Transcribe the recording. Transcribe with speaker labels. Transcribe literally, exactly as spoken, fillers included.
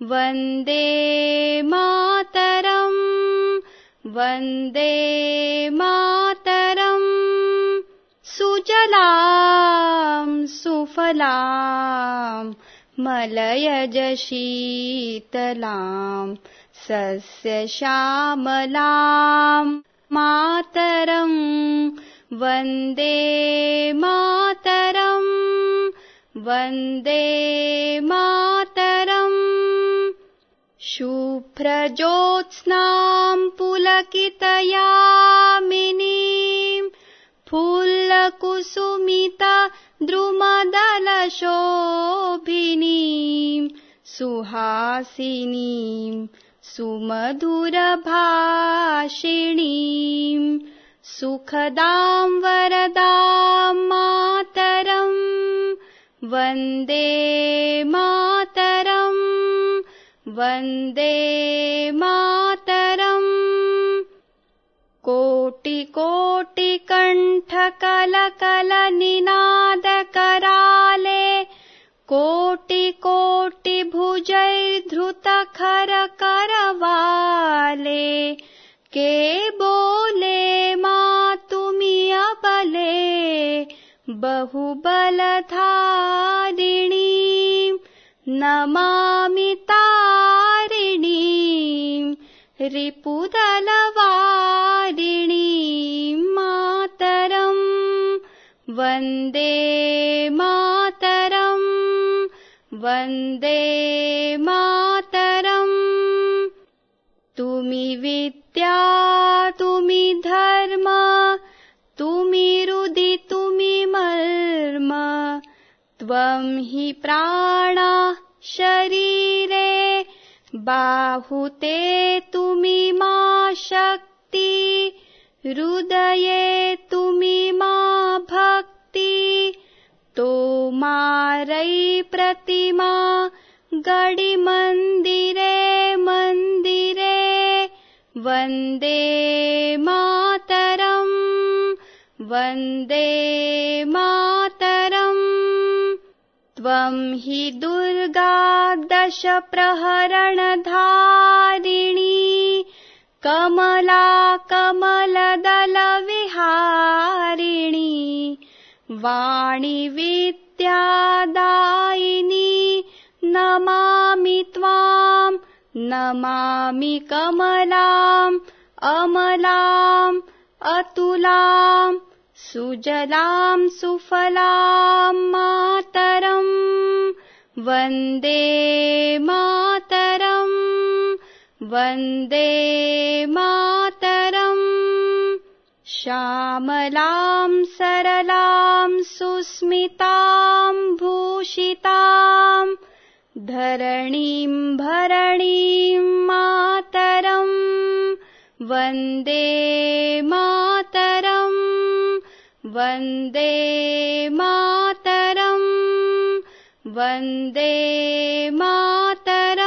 Speaker 1: वन्दे मातरम् वन्दे मातरम् सुजलां सुफलां मलयज शीतलां सस्यश्यामलां मातरम् वन्दे मातरम् वन्दे मातरम् शुभ्रज्योत्स्नां पुलकितयामिनीं फुल्लकुसुमिता द्रुमदलशोभिनीं सुहासिनीं सुमधुरभाषिणीं सुखदां वरदां मातरम् वन्दे मातरम् वन्दे मातरम् कोटिकोटिकण्ठकलकलनिनादकराले कोटिकोटिभुजैर्धृतखरकरवाले के बोले मातुमि अबले बहुबलधारिणीं नमामि तारिणीं रिपुदलवारिणीं मातरम् वन्दे मातरम् वन्दे मातरम् तुमि विद्या तुमि धर्म तुमि हृदि तुमि मर्म त्वं हि प्राणः शरीरे बाहुते तुमि मा शक्ति हृदये तुमि मा भक्ति तोमारै प्रतिमा गडि मन्दिरे मन्दिरे वन्दे मातरम् वन्दे मातरम् त्वं हि दुर्गा दश प्रहरणधारिणी कमला कमलदलविहारिणी वाणी विद्यादायिनी नमामि त्वां नमामि कमलाम् अमलाम् अतुलाम् सुजलां सुफलां मातरम् वन्दे मातरम् वन्दे मातरम् श्यामलां सरलां सुस्मितां भूषितां धरणीं भरणीं मातरम् वन्दे मातरम् वन्दे मातरम् वन्दे मातरम्।